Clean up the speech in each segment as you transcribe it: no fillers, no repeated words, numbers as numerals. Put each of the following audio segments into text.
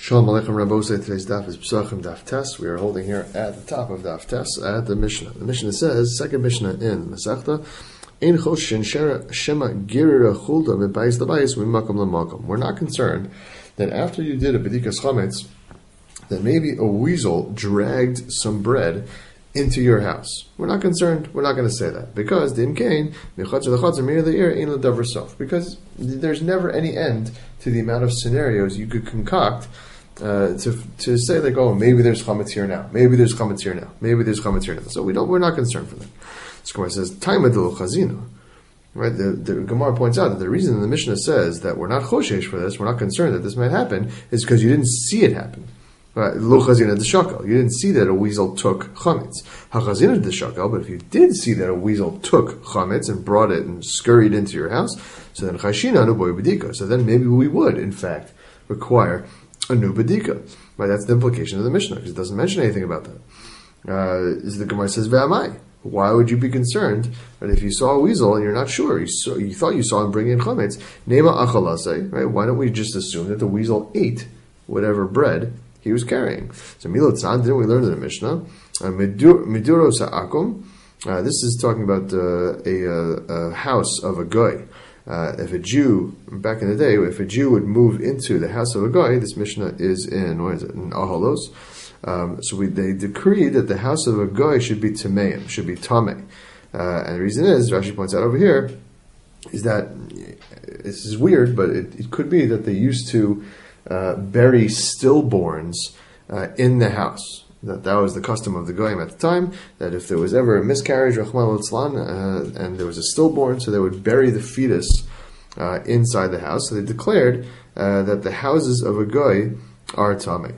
Shalom Aleichem Rabbosai. Today's daf is Pesachim Daf Tes. We are holding here at the top of Daf Tes at the Mishnah. The Mishnah says, second Mishnah in Masechta, Ein Choshen Shema Girira Chulda Bebayis Labayis Mimakom Lamakom. We're not concerned that after you did a Bedikas Chametz, that maybe a weasel dragged some bread into your house. We're not concerned. We're not going to say that because because there's never any end to the amount of scenarios you could concoct to say like, oh, maybe there's chametz here now, maybe there's chametz here now, maybe there's chametz here now. So we're not concerned for that. This Gemara says Taimadul Chazina. Right, the Gemara points out that the reason the Mishnah says that we're not choshesh for this, we're not concerned that this might happen, is because you didn't see it happen. Lo chazina de shakel. You didn't see that a weasel took chametz. Ha-chazina de shakel. But if you did see that a weasel took chametz and brought it and scurried into your house, so then chayshina anu boy bedika. So then maybe we would, in fact, require a new bedika. Right, that's the implication of the Mishnah because it doesn't mention anything about that. The Gemara says ve'amai. Why would you be concerned that if you saw a weasel and you're not sure, you thought you saw him bring in chametz? Nema achalase. Right? Why don't we just assume that the weasel ate whatever bread he was carrying? So Milot Tzad, didn't we learn in the Mishnah? Miduro Sa'akum. This is talking about a house of a goy. If a Jew, back in the day, if a Jew would move into the house of a goy, this Mishnah is in Ahalos. So they decreed that the house of a goy should be tameim, should be tameh. And the reason is, Rashi points out over here, is that this is weird, but it could be that they used to bury stillborns in the house. That was the custom of the goyim at the time. That if there was ever a miscarriage, Rahman al-Islam, and there was a stillborn, so they would bury the fetus inside the house. So they declared that the houses of a goy are tameh.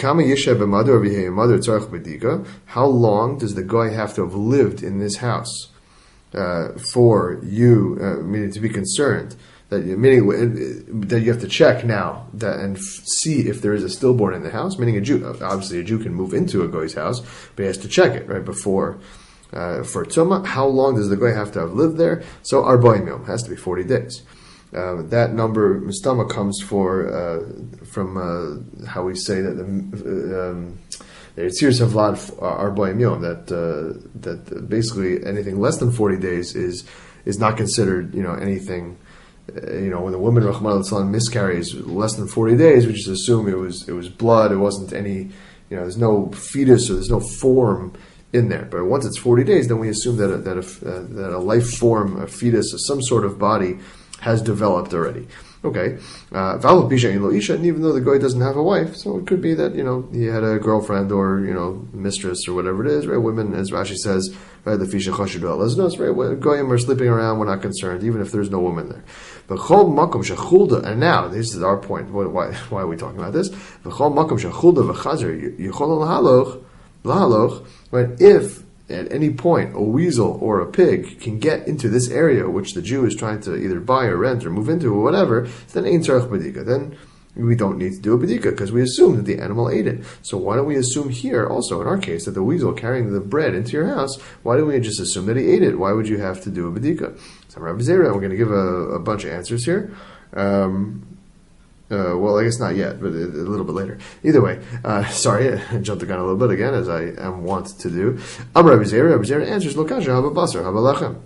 How long does the goy have to have lived in this house for you, meaning to be concerned? Meaning that you have to check now and see if there is a stillborn in the house. Meaning a Jew, obviously a Jew can move into a goy's house, but he has to check it right before for tumah. How long does the goy have to have lived there? So arba'im yom has to be 40 days. That number mistama comes from how we say that the Yitzir Savlad arba'im yom that basically anything less than 40 days is not considered anything. When the woman Rahman al miscarries less than 40 days, we just assume it was blood. It wasn't any, there's no fetus or there's no form in there. But once it's 40 days, then we assume that a life form, a fetus, or some sort of body has developed already. Okay, and even though the goy doesn't have a wife, so it could be that he had a girlfriend or mistress or whatever it is. Right, women, as Rashi says, right, the fisha chashudu alaznos. Right, goyim are sleeping around. We're not concerned, even if there's no woman there. But chol makom shechulda, and now this is our point. Why are we talking about this? V'chol makom shechulda v'chazer yichol lahaloch. Right, if at any point a weasel or a pig can get into this area which the Jew is trying to either buy or rent or move into or whatever, then ein tzarich bedika. Then we don't need to do a bedika because we assume that the animal ate it. So why don't we assume here also in our case that the weasel carrying the bread into your house, why don't we just assume that he ate it? Why would you have to do a bedika? So Rabbi Zera, we're going to give a bunch of answers here. Well, I guess not yet, but a little bit later. Either way, sorry, I jumped the gun a little bit again, as I am wont to do. Rabbi Zera answers, Lokasha haba basar haba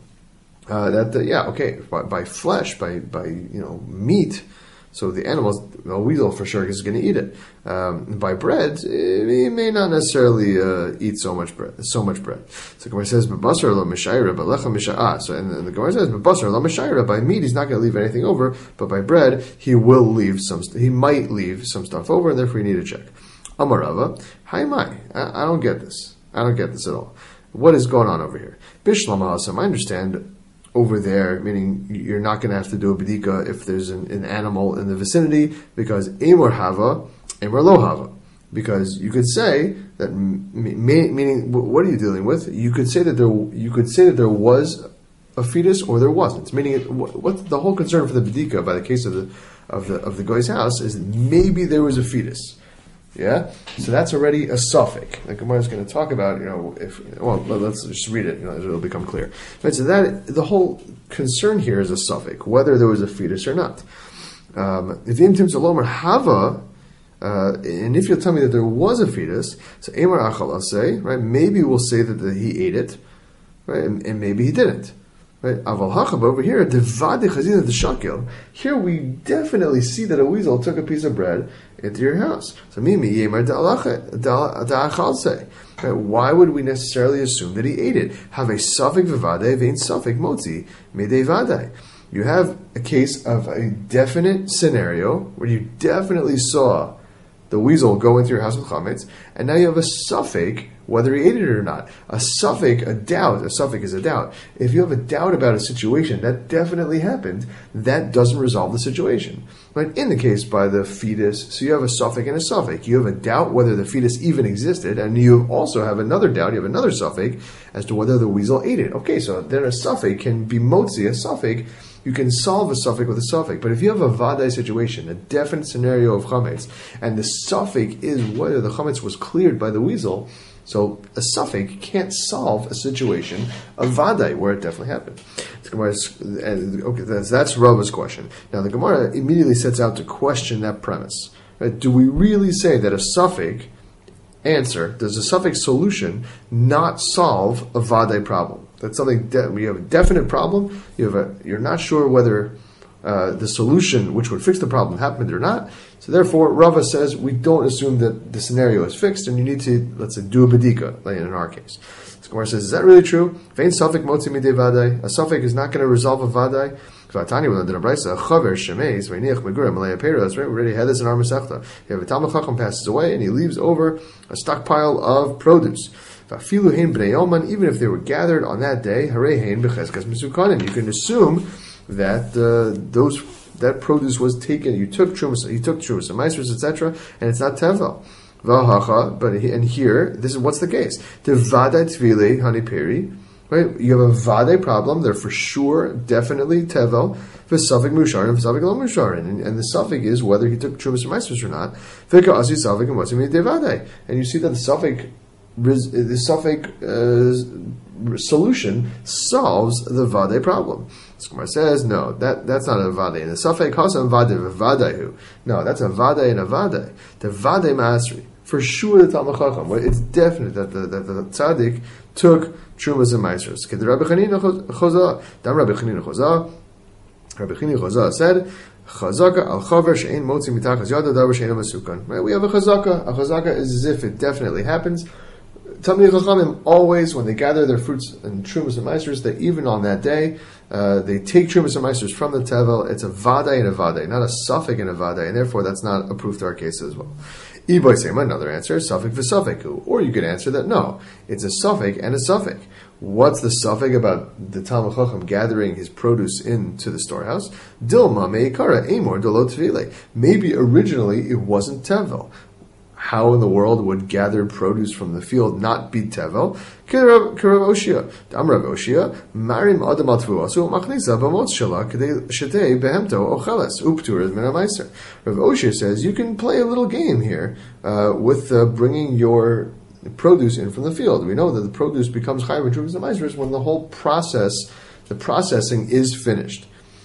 lechem. By flesh, by meat. So the animals, a weasel for sure is going to eat it. By bread, he may not necessarily eat so much bread. So Gemara says, "B'basar lo mishayra, b'lechem misha'ah." So and the Gemara says, "B'basar lo mishayra." By meat, he's not going to leave anything over, but by bread, he will leave some. He might leave some stuff over, and therefore you need to check. Amarava, hi mai. I don't get this. I don't get this at all. What is going on over here? Bishlam ha'asam. I understand. Over there, meaning you're not going to have to do a bedika if there's an animal in the vicinity, because emor hava, emor lo hava. Because you could say that, meaning what are you dealing with? You could say that there was a fetus or there wasn't. Meaning, what the whole concern for the bedika by the case of the guy's house is that maybe there was a fetus. Yeah, so that's already a suffix. The Gemara is going to talk about, let's just read it. It'll become clear. Right, so that the whole concern here is a suffix, whether there was a fetus or not. If the intim salomer hava And if you'll tell me that there was a fetus, so Emar Achal, I'll say, right, maybe we'll say that he ate it, right, and maybe he didn't. Right, Aval Hachab over here, Devade Chazina the Shakil. Here we definitely see that a weasel took a piece of bread into your house. So Mimi Yemar Da'achal say. Why would we necessarily assume that he ate it? Have a Safik Vivade, Vein Safik Moti, Mede Vadai. You have a case of a definite scenario where you definitely saw the weasel go into your house with chametz, and now you have a suffix whether he ate it or not. A suffix, a doubt. A suffix is a doubt. If you have a doubt about a situation that definitely happened, that doesn't resolve the situation. But in the case by the fetus, so you have a suffix and a suffix. You have a doubt whether the fetus even existed, and you also have another doubt. You have another suffix as to whether the weasel ate it. Okay, so then a suffix can be motzi, a suffix. You can solve a suffix with a suffix. But if you have a vadai situation, a definite scenario of chametz, and the suffix is whether the chametz was cleared by the weasel, so a suffix can't solve a situation of vadai where it definitely happened. Okay, that's Rava's question. Now the Gemara immediately sets out to question that premise. Right? Do we really say that a suffix answer, does a suffix solution not solve a vadai problem? That's something we have a definite problem. You're not sure whether the solution, which would fix the problem, happened or not. So therefore, Rava says we don't assume that the scenario is fixed, and you need to, let's say, do a bedika, like in our case. So Gemara says, is that really true? Vein suffix motzi midei vadai. A suffix is not going to resolve a vadai. Right? We already had this in our Masechta. You have a Talmud Chacham passes away, and he leaves over a stockpile of produce. Even if they were gathered on that day, you can assume that that produce was taken. He took trumas and meisers, etc., and it's not tevel. And here, this is what's the case. The vadai tvile hani peri. Right, you have a vade problem. They're for sure, definitely tevel. V'safik mushar and v'safik lo mushar, and the safik is whether he took trumas and meisers or not. V'ka asi safik and what's vade, and you see that the safik solution solves the vade problem. Gemara says no, that's not a vade. And the safek hasam vade v'vadehu. No, that's a vade and a vade. The vade masri. For sure, the Talmud Chacham. It's definite that the tzaddik took trumas and meisers. Dam Rabbi Chanina Choza. Rabbi Chanina Choza said, "Chazaka al chaver she'ein motzi mitachas yada davar she'ein masukan." Right? We have a chazaka. A chazaka is as if it definitely happens. Talmidei Chachamim always, when they gather their fruits and trumas and meisers, that even on that day, they take trumas and meisers from the tevel. It's a vadai and a vadai, not a suffix and a vadai, and therefore that's not a proof to our case as well. Iboy Sema, another answer, suffix v'suffix. Or you could answer that no, it's a suffix and a suffix. What's the suffix about the Talmud Chacham gathering his produce into the storehouse? Dilma meikara amor dolo tvile. Maybe originally it wasn't tevel. How in the world would gathered produce from the field not be tevel? Kirav Oshia. Damrav Oshia. Marim adam atvuasu machnisa b'motz shala k'dei shetei behemto ocheles uptur min hamaiser. Rav Oshia says you can play a little game here with bringing your produce in from the field. We know that the produce becomes chayav and trumas and meisers when the whole process, the processing is finished.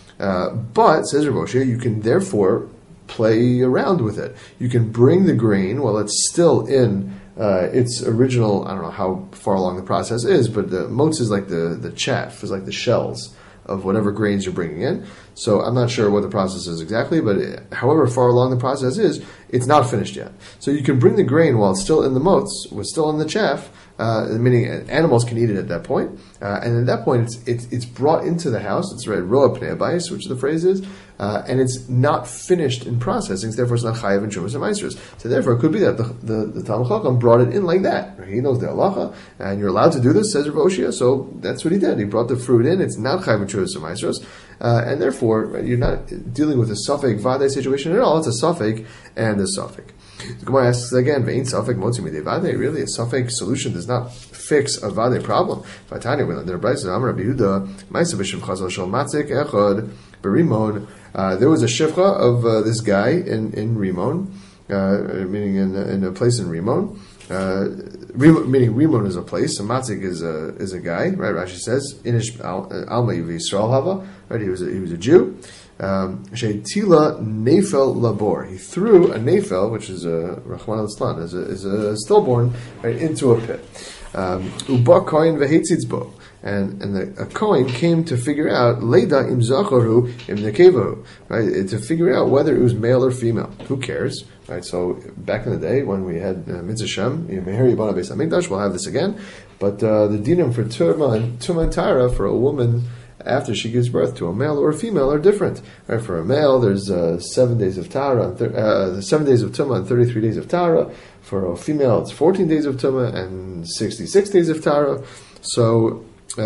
But says Rav Oshia, you can therefore play around with it. You can bring the grain while it's still in its original, I don't know how far along the process is, but the motz is like the chaff, is like the shells of whatever grains you're bringing in. So I'm not sure what the process is exactly, but however far along the process is, it's not finished yet. So you can bring the grain while it's still in the motz, was still in the chaff, meaning animals can eat it at that point. And at that point, it's brought into the house. It's read roa pnei abayis, which the phrase is, and it's not finished in processing. So therefore, it's not chayav and trumas and meisers. So therefore, it could be that the Talmud Chacham brought it in like that. He knows the halacha, and you're allowed to do this, says Rav Oshia. So that's what he did. He brought the fruit in. It's not chayav and trumas and meisers, and therefore you're not dealing with a suffix vade situation at all. It's a suffix and a suffix. The Gemara asks again, "Ve'in suffix motzi midei vade." Really, a suffix solution does not fix a vade problem. Vatanya, we learned there. Brayso Amar Rabbi Yehuda, Ma'aseh b'shem chazal shel matzik echad berimon. There was a shivcha of this guy in Rimon, meaning in a place in Rimon. Meaning Rimon is a place, and Matzik is a guy, right? Rashi says Inish Alma Yisrael Hava, right? He was a Jew. Sheitila Nefel Labor. He threw a Nefel, which is a Rahman al is a stillborn, right, into a pit. Uba Kohen v'Heitzitz and a Kohen came to figure out Leida im Zacharu im Nekevahu, right? To figure out whether it was male or female. Who cares, right? So back in the day when we had Mitzvah Shem, Meher Yibana Beis Hamikdash, we'll have this again. But the dinim for Tumah and Tara for a woman after she gives birth to a male or a female are different. Right? For a male, there's 7 days of Tara, 7 days of Tumah and 33 days of Tara. For a female, it's 14 days of Tumah and 66 days of Tara. So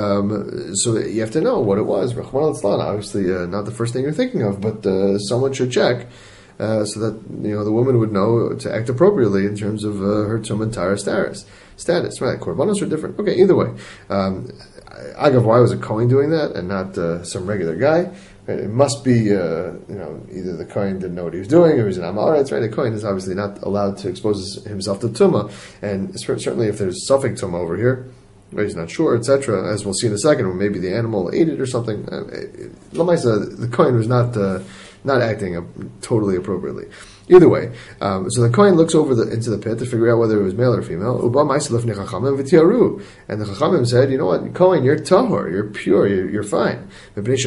you have to know what it was. Rahman al-Islan, obviously not the first thing you're thinking of, but someone should check so that the woman would know to act appropriately in terms of her Tumah and Tara status. Right? Korbanos are different. Okay, either way. Agav, why was a Kohen doing that and not some regular guy? Right? It must be, either the Kohen didn't know what he was doing or he's an Amaretz, right? The Kohen is obviously not allowed to expose himself to Tumah, and certainly if there's Suffolk Tumah over here, right, he's not sure, etc., as we'll see in a second, or maybe the animal ate it or something. Lamaisa, the Kohen was not acting totally appropriately. Either way, so the Kohen looks over into the pit to figure out whether it was male or female. And the Chachamim said, you know what, Kohen, you're tahor, you're pure, you're fine. Because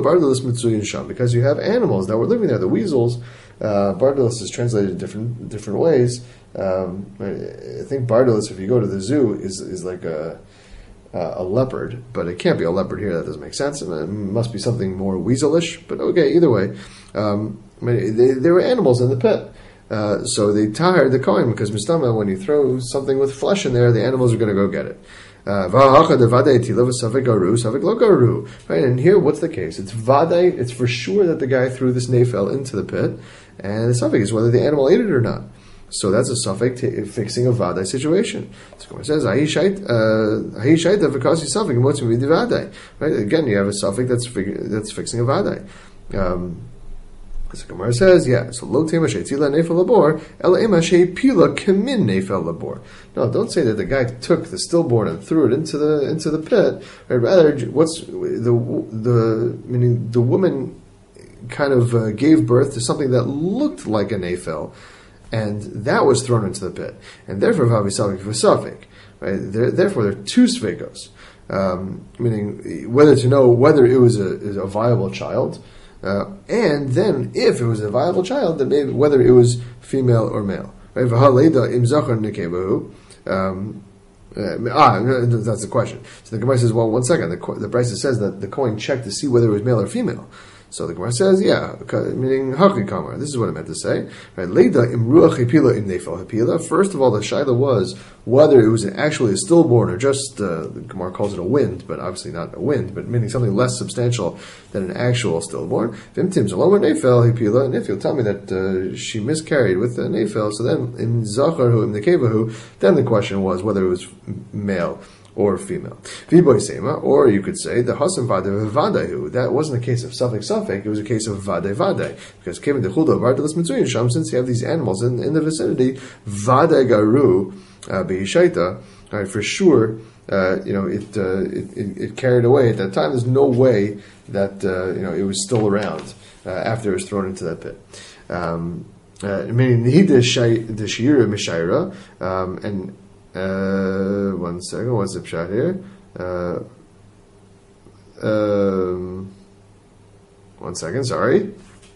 you have animals that were living there. The weasels, Bardalis is translated different ways. I think Bardalis, if you go to the zoo, is like a leopard, but it can't be a leopard here. That doesn't make sense. It must be something more weaselish. But okay, either way, there were animals in the pit, so they tired the Kohen because Mistama, when you throw something with flesh in there, the animals are going to go get it. Right, and here, what's the case? It's vaday. It's for sure that the guy threw this nefel into the pit, and the suffix is whether the animal ate it or not. So that's a suffix fixing a vaday situation. So it says right? Again, you have a suffix that's fixing a vaday. So Gemara says, so lo tema she'tzila nefel labor, ela ema she'pila kemin nefel labor. No, don't say that the guy took the stillborn and threw it into the pit. Right? Rather, what's meaning the woman kind of gave birth to something that looked like a nefel, and that was thrown into the pit, and therefore vavisavik v'savik. Right? Therefore, there are two svekos, meaning whether to know whether it was a viable child. And then, if it was a viable child, then maybe whether it was female or male. Right? That's the question. So the Gemara says, well, one second. The Brisa says that the Kohen checked to see whether it was male or female. So the Gemara says, meaning Haki Kamar. This is what I meant to say. Right? Leida im ruach hipila im nefel hipila. First of all, the shaila was whether it was actually a stillborn or just the Gemara calls it a wind, but obviously not a wind, but meaning something less substantial than an actual stillborn. Vimtim zaloma nefel hipila. And if you'll tell me that she miscarried with the nefel, so then im zacharhu im nekevahu, then the question was whether it was male or female. Or you could say the Hasan Vade Vadahu. That wasn't a case of suffix, it was a case of Vade. Because Kevin the Chulda Vardalis Mitzuyin Sham, since you have these animals in the vicinity, Vade Garu Beishaita, right, for sure, it carried away at that time. There's no way that it was still around after it was thrown into that pit. Meaning the Shira Mishaira, and one second, what's the pshat here? One second, sorry.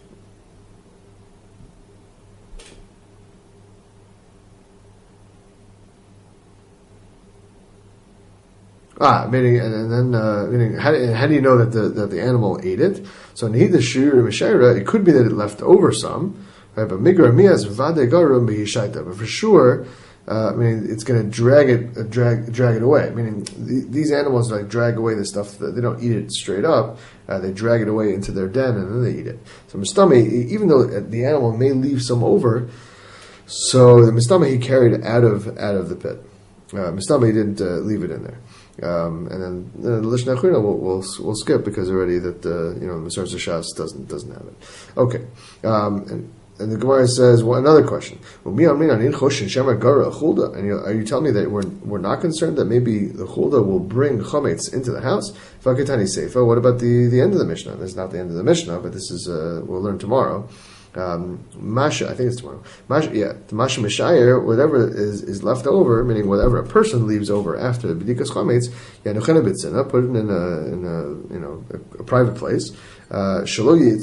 Meaning how do you know that the animal ate it? So nihida shir mishaira, it could be that it left over some, right? But migra miyas vade garum b'hishaita. But for sure, it's going to drag it away. Meaning these animals drag away the stuff that they don't eat it straight up. They drag it away into their den and then they eat it. So mistami, even though the animal may leave some over, so the mistami he carried out of the pit. Mistami didn't leave it in there. And then the Lishna Achuna we'll skip because already that the Masar Shas doesn't have it. Okay. And the Gemara says, well, another question. And are you telling me that we're not concerned that maybe the chulda will bring chametz into the house? What about the end of the Mishnah? This is not the end of the Mishnah, but this is we'll learn tomorrow. Masha, I think it's tomorrow. Masha, the Masha Mishayir, whatever is left over, meaning whatever a person leaves over after the B'dikas Chametz, put it in a private place. So you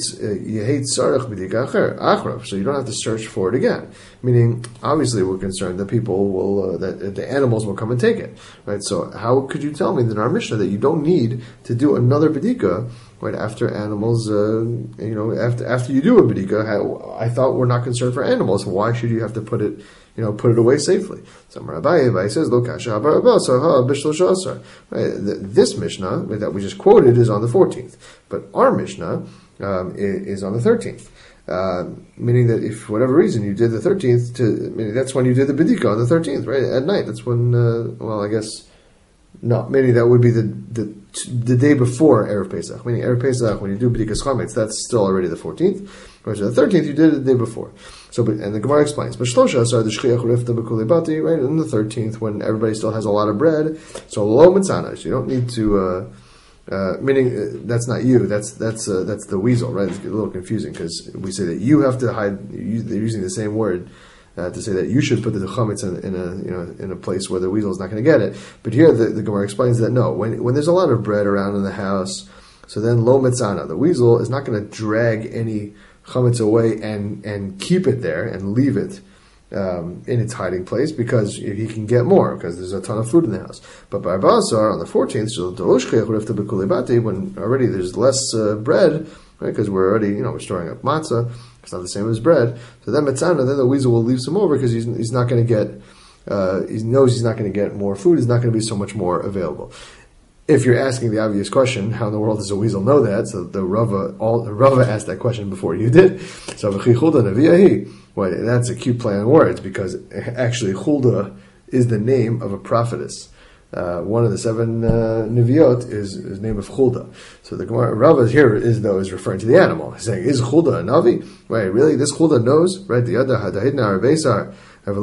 don't have to search for it again. Meaning, obviously, we're concerned that people will, that the animals will come and take it, right? So, how could you tell me that in our Mishnah that you don't need to do another bedika, right? After animals, after you do a bedika, I thought we're not concerned for animals. Why should you have to put it away safely? So Abaye says, this Mishnah that we just quoted is on the 14th, but our Mishnah is on the 13th. Meaning that if for whatever reason you did the 13th, meaning that's when you did the bedika on the 13th, right? At night. That's when, I guess, no, meaning that would be the day before Erev Pesach. Meaning Erev Pesach, when you do bedikas chametz, that's still already the 14th. Right, so the 13th you did it the day before. So, and the Gemara explains, right? In the 13th, when everybody still has a lot of bread, so lo mitzana, so you don't need to. Meaning that's not you. That's the weasel, right? It's a little confusing because we say that you have to hide. They're using the same word to say that you should put the chametz in a place where the weasel is not going to get it. But here the Gemara explains that no, when there's a lot of bread around in the house, so then lo mitzana, the weasel is not going to drag any chametz away and keep it there and leave it in its hiding place because he can get more because there's a ton of food in the house. But by Basar on the 14th, when already there's less bread, right? Because we're already we're storing up matzah. It's not the same as bread. So then Matzana, then the weasel will leave some over because he's not going to get. He knows he's not going to get more food. It's not going to be so much more available. If you're asking the obvious question, how in the world does a weasel know that? So the Rava asked that question before you did. So well, that's a cute play on words because actually Hulda is the name of a prophetess. One of the 7 Neviot is name of Hulda. So the Gemara Rava here is referring to the animal. He's saying, is Hulda a Navi? Right, really? This Hulda knows, right? The other Hadahidna Arbesar. Right?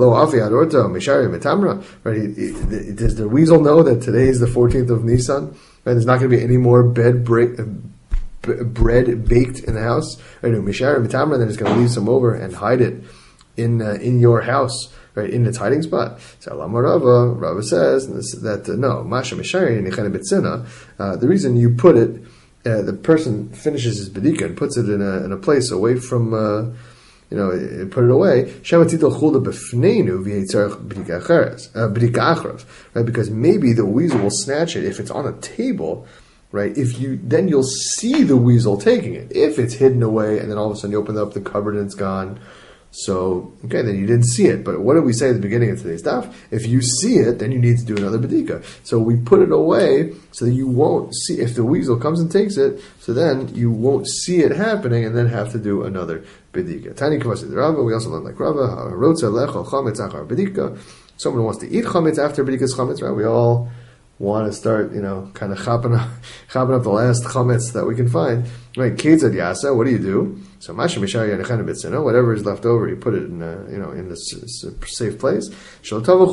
Does the weasel know that today is the 14th of Nisan? Right? There's not going to be any more bread baked in the house. Right? Then it's going to leave some over and hide it in your house, right, in its hiding spot. So Rava says that no, Masha Mishari Betzina. The reason you put it, the person finishes his bedika and puts it in a place away from. Put it away. Right, because maybe the weasel will snatch it if it's on a table, right? Then you'll see the weasel taking it. If it's hidden away, and then all of a sudden you open up the cupboard and it's gone. So, okay, then you didn't see it. But what did we say at the beginning of today's daf? If you see it, then you need to do another bedika. So we put it away so that you won't see, if the weasel comes and takes it, so then you won't see it happening and then have to do another bedika. Tani Kavasi the Rava, we also learn like Rava, bedika. Someone wants to eat chametz after bedikas chametz, right? We all want to start, kind of chopping up the last chametz that we can find. Right, Ketzad Yasa, what do? So Masha Mishari Yanechana B'tzina, whatever is left over, you put it in in a safe place. Right, so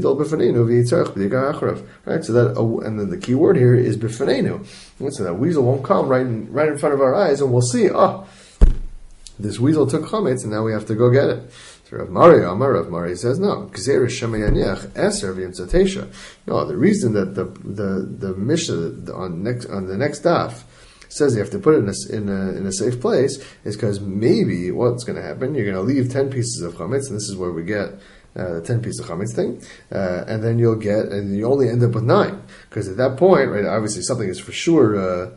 that, and then the key word here is b'fanenu. So that weasel won't come right in front of our eyes, and we'll see, this weasel took chametz, and now we have to go get it. So Rav Mari says no. No, the reason that the Mishnah on the next daf says you have to put it in a safe place is because maybe what's going to happen, you're going to leave 10 pieces of chametz, and this is where we get the 10 pieces of chametz thing, and then you only end up with 9, because at that point, right, obviously something is for sure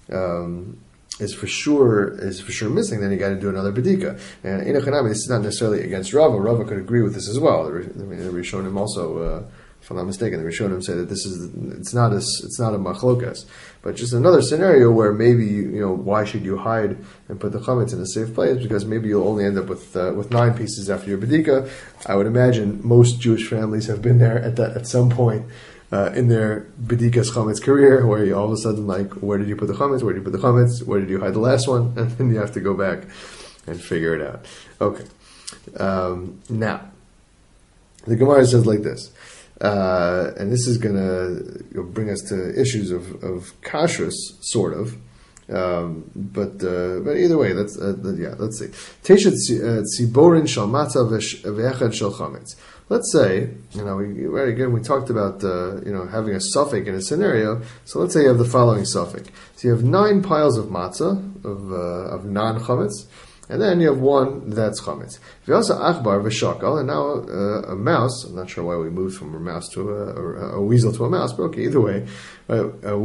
missing, then you got to do another bedika. And this is not necessarily against Rava. Rava could agree with this as well. The Rishonim also, if I'm not mistaken, the Rishonim say that it's not a machlokas, but just another scenario where maybe why should you hide and put the chametz in a safe place? Because maybe you'll only end up with 9 pieces after your bedika. I would imagine most Jewish families have been there at some point in their bedikas chametz career, where you all of a sudden where did you put the chametz? Where did you put the chametz? Where did you hide the last one? And then you have to go back and figure it out. Okay. Now, the Gemara says like this, and this is going to bring us to issues of kashrus, sort of. But either way, let's see. Teshet tziborin shel matzah ve'echad shel chametz. Let's say, we talked about having a suffix in a scenario. So let's say you have the following suffix. So you have 9 piles of matzah of non chametz, and then you have one that's chametz. V'asa achbar v'shakal, and now a mouse. I'm not sure why we moved from a mouse to a weasel to a mouse, but okay, either way, a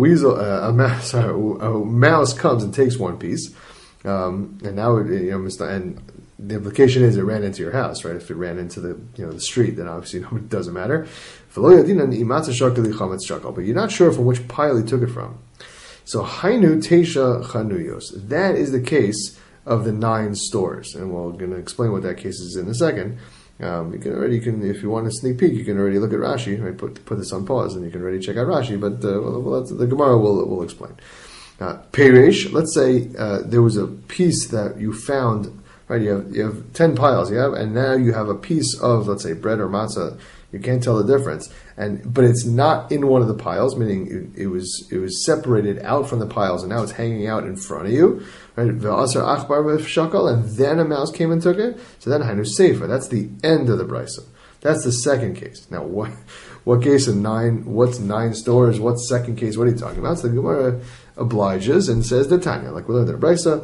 mouse comes and takes one piece, and now and the implication is it ran into your house, right? If it ran into the street, then obviously it doesn't matter. But you're not sure from which pile he took it from. So hainu teisha chanuyos. That is the case of the 9 stores, and we're going to explain what that case is in a second. You can if you want a sneak peek, you can already look at Rashi. Right? Put this on pause, and you can already check out Rashi. But the Gemara will explain. Peresh. Let's say there was a piece that you found. Right, you have 10 piles. And now you have a piece of, let's say, bread or matzah. You can't tell the difference, but it's not in one of the piles, meaning it was separated out from the piles, and now it's hanging out in front of you. Right, and then a mouse came and took it. So then hainu seifa. That's the end of the brisa. That's the second case. Now, what case of 9? What's 9 stores? What's second case? What are you talking about? So the Gemara obliges and says the Tanya, like we learned in the brisa.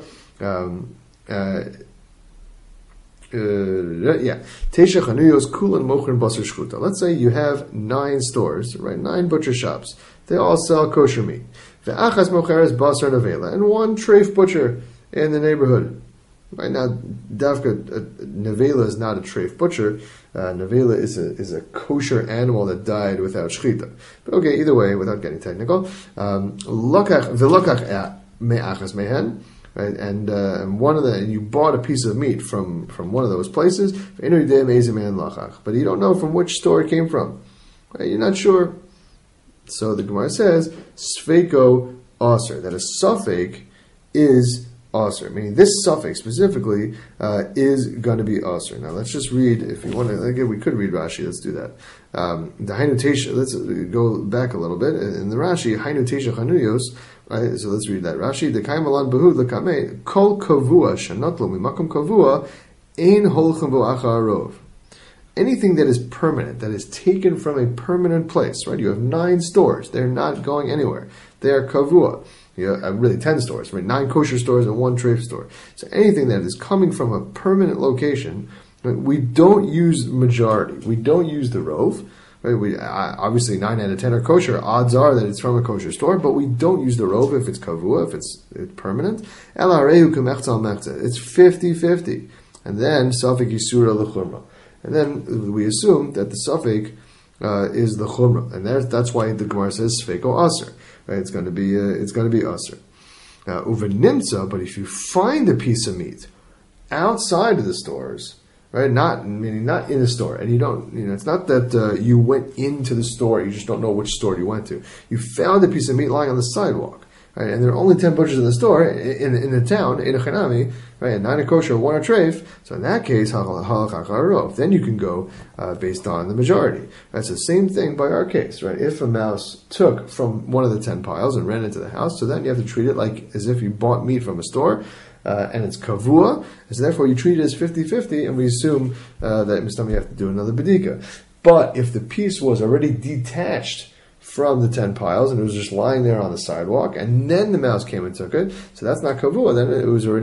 Teisha chanuyos kulan mochrin basar shchuta. Let's say you have 9 stores, right? 9 butcher shops. They all sell kosher meat. Ve'achas mocheres basar nevela, and one treif butcher in the neighborhood. Right now, davka nevela is not a treif butcher. Nevela is a kosher animal that died without shchita. But okay, either way, without getting technical, ve'lokach me'achas mehen. Right, and you bought a piece of meat from one of those places, but you don't know from which store it came from. Right, you're not sure. So the Gemara says, Sfeiko Aser, that a suffix is Aser, meaning this suffix specifically is going to be Aser. Now let's just read, if you want to, again, we could read Rashi, let's do that. The Hainu, let's go back a little bit. In the Rashi, Hainu Teisha Chanuyos, right, so let's read that. Rashi, the Kaimalan Behud Lekame, Kol Kavua, Shanotlo Mimakum Kavua, Ein Holchem Bo'acha Arov. Anything that is permanent, that is taken from a permanent place, right? You have 9 stores. They're not going anywhere. They are Kavua. You have really 10 stores, right? 9 kosher stores and 1 treif store. So anything that is coming from a permanent location, right, we don't use majority. We don't use the rov. Right? We obviously 9 out of 10 are kosher. Odds are that it's from a kosher store, but we don't use the rov if it's kavua, if it's permanent. El harehu k'mechza mechza. It's 50-50. And then safek yisura l'chumra. And then we assume that the suffix is the chumrah, and that's why the Gemara says sfeiko aser. Right? It's going to be aser. Uvenimtza, but if you find a piece of meat outside of the stores, right? Not in the store, and you don't, it's not that you went into the store. You just don't know which store you went to. You found a piece of meat lying on the sidewalk. Right, and there are only 10 butchers in the store, in the town, in a chanami, right, and 9 are kosher, 1 are treif. So in that case, then you can go based on the majority. That's the same thing by our case, right? If a mouse took from one of the 10 piles and ran into the house, so then you have to treat it like as if you bought meat from a store, and it's kavua, and so therefore you treat it as 50-50, and we assume that Mistami you have to do another bedika. But if the piece was already detached from the 10 piles, and it was just lying there on the sidewalk, and then the mouse came and took it, so that's not kavua, then it was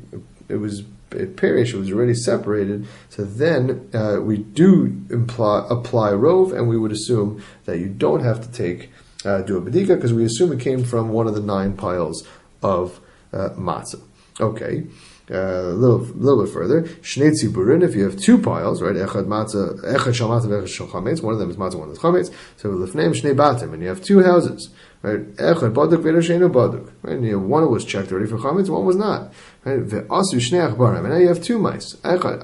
perish, it was already separated, so then we do apply rov, and we would assume that you don't have to do a bedika, because we assume it came from one of the 9 piles of matzah. Okay. A little bit further, Shnei Tziburin, if you have 2 piles, right? Echad shal matzah, echad shal chametz. One of them is matzah, one is chametz. So lefneim Shnei batim, and you have 2 houses, right? Echad baduk ve'er sheinu baduk, right? And one was checked already for chametz, one was not, right? Ve'asu Shnei achbarim, and now you have 2 mice. Echad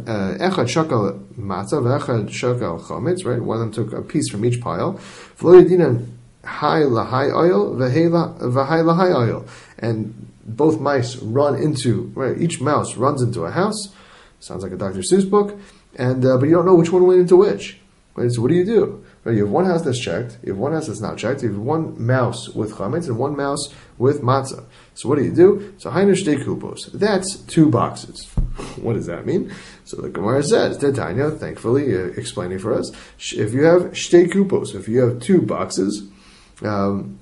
shakal matzah, ve'echad shakal chametz, right? One of them took a piece from each pile. V'lo yedinan hai lahai oil, v'hai lahai oil, and both mice run into, right, each mouse runs into a house. Sounds like a Dr. Seuss book. And but you don't know which one went into which. Right? So what do you do? Right? You have one house that's checked, you have one house that's not checked, you have one mouse with chametz and one mouse with matzah. So what do? So hainu shtei kupos. That's 2 boxes. What does that mean? So the Gemara says, Tanya, thankfully explaining for us, if you have shtei kupos, if you have 2 boxes, and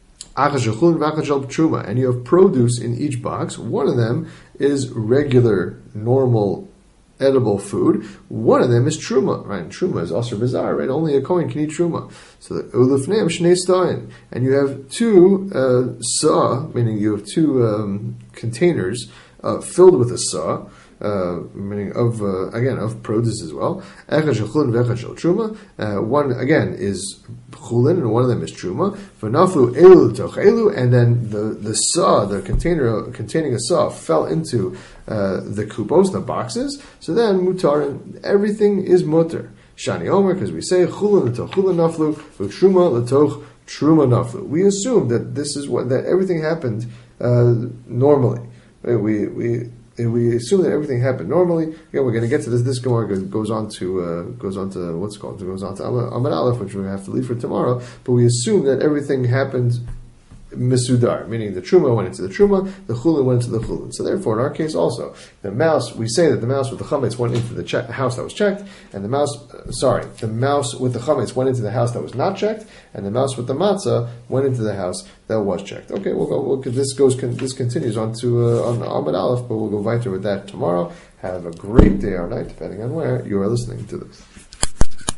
you have produce in each box, one of them is regular, normal, edible food. One of them is truma, right? And truma is also bizarre, right? Only a kohen can eat truma. So the ulufneim shnei stain, and you have 2 sa, meaning you have 2 containers filled with a sa, meaning of again of produce as well. Echad shel chulin v'echad shel truma. One again is chulin, and one of them is truma. V'naflu elu toch elu, and then the sa, the container containing a sa, fell into the kupos, the boxes. So then mutar, and everything is mutar. Shani Omer, because we say chulin l'toch chulin naflu, v'truma l'toch truma naflu. We assume that this is that everything happened normally. Right? We assume that everything happened normally. Again, we're going to get to this. This Gemara goes on to what's called, it goes on to Amud Aleph, which we have to leave for tomorrow. But we assume that everything happened misudar, meaning the truma went into the truma, the chulin went into the chulin. So therefore, in our case also, we say that the mouse with the chametz went into the house that was checked, and the mouse with the chametz went into the house that was not checked, and the mouse with the matzah went into the house that was checked. Okay, this continues on to on Amud Aleph, but we'll go weiter with that tomorrow. Have a great day or night, depending on where you are listening to this.